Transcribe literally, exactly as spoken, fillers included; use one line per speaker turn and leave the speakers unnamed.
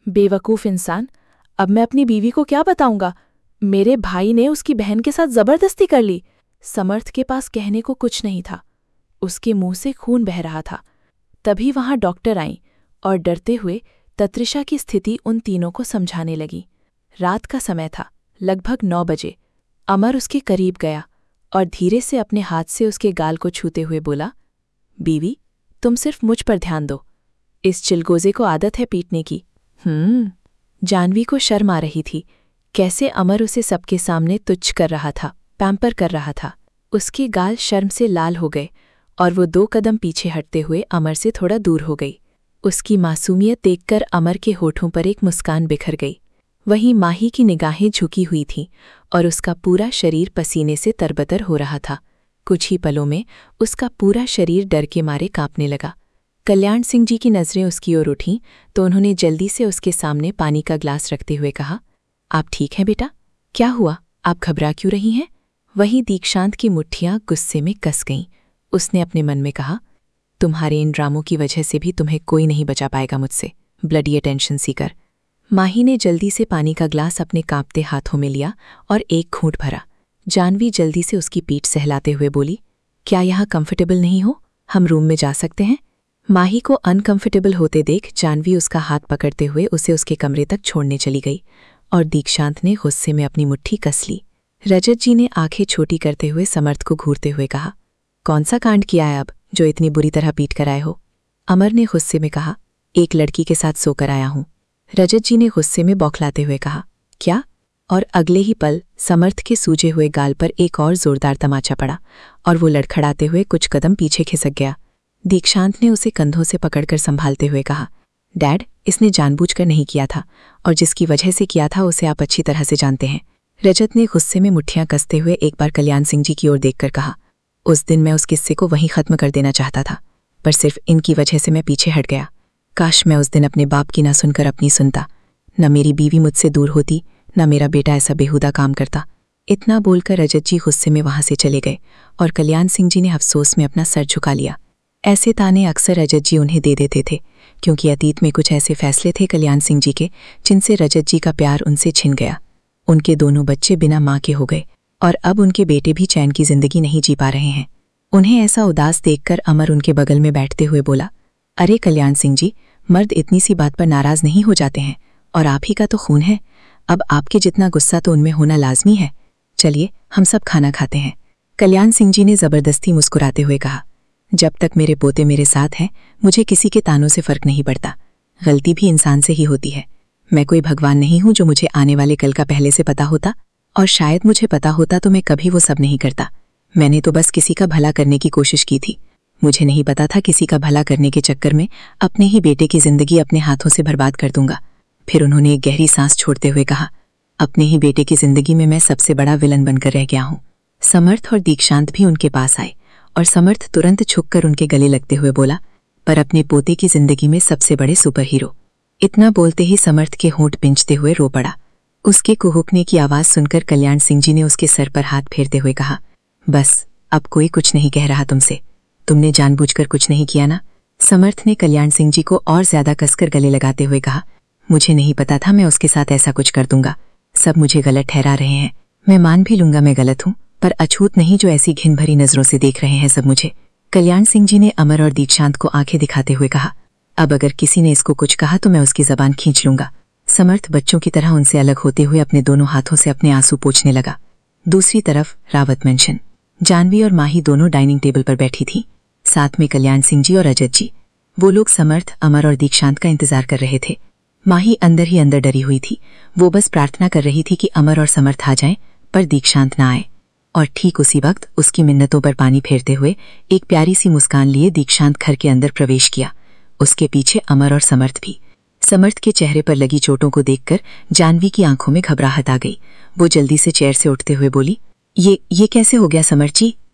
बेवकूफ़ इंसान, अब मैं अपनी बीवी को क्या बताऊंगा? मेरे भाई ने उसकी बहन के साथ जबरदस्ती कर ली। समर्थ के पास कहने को कुछ नहीं था। उसके मुंह से खून बह रहा था। तभी वहां डॉक्टर आईं और डरते हुए तत्रिशा की स्थिति उन तीनों को समझाने लगी। रात का समय था, लगभग नौ बजे। अमर उसके करीब गया और धीरे से अपने हाथ से उसके गाल को छूते हुए बोला, बीवी, तुम सिर्फ मुझ पर ध्यान दो। इस चिलगोजे को आदत है पीटने की। हम्म जानवी को शर्म आ रही थी। कैसे अमर उसे सबके सामने तुच्छ कर रहा था, पैम्पर कर रहा था। उसके गाल शर्म से लाल हो गए और वो दो कदम पीछे हटते हुए अमर से थोड़ा दूर हो गई। उसकी मासूमियत देखकर अमर के होठों पर एक मुस्कान बिखर गई। वहीं माही की निगाहें झुकी हुई थीं और उसका पूरा शरीर पसीने से तरबतर हो रहा था। कुछ ही पलों में उसका पूरा शरीर डर के मारे कांपने लगा। कल्याण सिंह जी की नज़रें उसकी ओर उठीं तो उन्होंने जल्दी से उसके सामने पानी का ग्लास रखते हुए कहा, आप ठीक हैं बेटा? क्या हुआ, आप घबरा क्यों रही हैं? वहीं दीक्षांत की मुट्ठियां गुस्से में कस गईं। उसने अपने मन में कहा, तुम्हारे इन ड्रामों की वजह से भी तुम्हें कोई नहीं बचा पाएगा मुझसे, ब्लडी अटेंशन सीकर। माही ने जल्दी से पानी का ग्लास अपने कांपते हाथों में लिया और एक घूंट भरा। जानवी जल्दी से उसकी पीठ सहलाते हुए बोली, क्या यहाँ कंफर्टेबल नहीं हो? हम रूम में जा सकते हैं? माही को अनकंफर्टेबल होते देख जानवी उसका हाथ पकड़ते हुए उसे उसके कमरे तक छोड़ने चली गई और दीक्षांत ने गुस्से में अपनी मुट्ठी कस ली। रजत जी ने आंखें छोटी करते हुए समर्थ को घूरते हुए कहा, कौन सा कांड किया है अब जो इतनी बुरी तरह पीट कर आए हो? अमर ने गुस्से में कहा, एक लड़की के साथ सोकर आया हूं। रजत जी ने गुस्से में बौखलाते हुए कहा, क्या? और अगले ही पल समर्थ के सूजे हुए गाल पर एक और जोरदार तमाचा पड़ा और वो लड़खड़ाते हुए कुछ कदम पीछे खिसक गया। दीक्षांत ने उसे कंधों से पकड़कर संभालते हुए कहा, डैड, इसने जानबूझकर नहीं किया था और जिसकी वजह से किया था उसे आप अच्छी तरह से जानते हैं। रजत ने गुस्से में मुट्ठियां कसते हुए एक बार कल्याण सिंह जी की ओर देखकर कहा, उस दिन मैं उस किस्से को वहीं खत्म कर देना चाहता था, पर सिर्फ इनकी वजह से मैं पीछे हट गया। काश मैं उस दिन अपने बाप की ना सुनकर अपनी सुनता। न मेरी बीवी मुझसे दूर होती, न मेरा बेटा ऐसा बेहुदा काम करता। इतना बोलकर रजत जी गुस्से में वहां से चले गए और कल्याण सिंह जी ने अफसोस में अपना सर झुका लिया। ऐसे ताने अक्सर रजत जी उन्हें दे देते थे, क्योंकि अतीत में कुछ ऐसे फैसले थे कल्याण सिंह जी के जिनसे रजत जी का प्यार उनसे छिन गया। उनके दोनों बच्चे बिना माँ के हो गए और अब उनके बेटे भी चैन की जिंदगी नहीं जी पा रहे हैं। उन्हें ऐसा उदास देखकर अमर उनके बगल में बैठते हुए बोला, अरे कल्याण सिंह जी, मर्द इतनी सी बात पर नाराज नहीं हो जाते हैं और आप ही का तो खून है। अब आपके जितना गुस्सा तो उनमें होना लाजमी है। चलिए हम सब खाना खाते हैं। कल्याण सिंह जी ने जबरदस्ती मुस्कुराते हुए कहा, जब तक मेरे पोते मेरे साथ हैं मुझे किसी के तानों से फर्क नहीं पड़ता। गलती भी इंसान से ही होती है। मैं कोई भगवान नहीं हूं जो मुझे आने वाले कल का पहले से पता होता, और शायद मुझे पता होता तो मैं कभी वो सब नहीं करता। मैंने तो बस किसी का भला करने की कोशिश की थी। मुझे नहीं पता था किसी का भला करने के चक्कर में अपने ही बेटे की जिंदगी अपने हाथों से बर्बाद कर दूंगा। फिर उन्होंने एक गहरी सांस छोड़ते हुए कहा, अपने ही बेटे की जिंदगी में मैं सबसे बड़ा विलन बनकर रह गया हूं। समर्थ और दीक्षांत भी उनके पास आए और समर्थ तुरंत झुककर उनके गले लगते हुए बोला, पर अपने पोते की जिंदगी में सबसे बड़े सुपर हीरो। इतना बोलते ही समर्थ के होंठ पिंचते हुए रो पड़ा। उसके कुहुकने की आवाज सुनकर कल्याण सिंह जी ने उसके सर पर हाथ फेरते हुए कहा, बस अब कोई कुछ नहीं कह रहा तुमसे। तुमने जानबूझकर कुछ नहीं किया ना? समर्थ ने कल्याण सिंह जी को और ज्यादा कसकर गले लगाते हुए कहा, मुझे नहीं पता था मैं उसके साथ ऐसा कुछ कर दूंगा। सब मुझे गलत ठहरा रहे हैं। मैं मान भी लूंगा मैं गलत हूं, पर अछूत नहीं जो ऐसी घिन भरी नजरों से देख रहे हैं सब मुझे। कल्याण सिंह जी ने अमर और दीक्षांत को आंखें दिखाते हुए कहा, अब अगर किसी ने इसको कुछ कहा तो मैं उसकी जबान खींच लूंगा। समर्थ बच्चों की तरह उनसे अलग होते हुए अपने दोनों हाथों से अपने आंसू पोंछने लगा। दूसरी तरफ रावत मेंशन, जानवी और माही दोनों डाइनिंग टेबल पर बैठी थी, साथ में कल्याण सिंह जी और रजत जी। वो लोग समर्थ, अमर और दीक्षांत का इंतजार कर रहे थे। माही अंदर ही अंदर डरी हुई थी। वो बस प्रार्थना कर रही थी कि अमर और समर्थ आ जाएं, पर दीक्षांत ना आए। और ठीक उसी वक्त उसकी मिन्नतों पर पानी फेरते हुए एक प्यारी सी मुस्कान लिए दीक्षांत घर के अंदर प्रवेश किया। उसके पीछे अमर और समर्थ भी। समर्थ के चेहरे पर लगी चोटों को देखकर जानवी की आंखों में घबराहट आ गई। वो जल्दी से चेयर से उठते हुए बोली, ये ये कैसे हो गया समर्थ जी?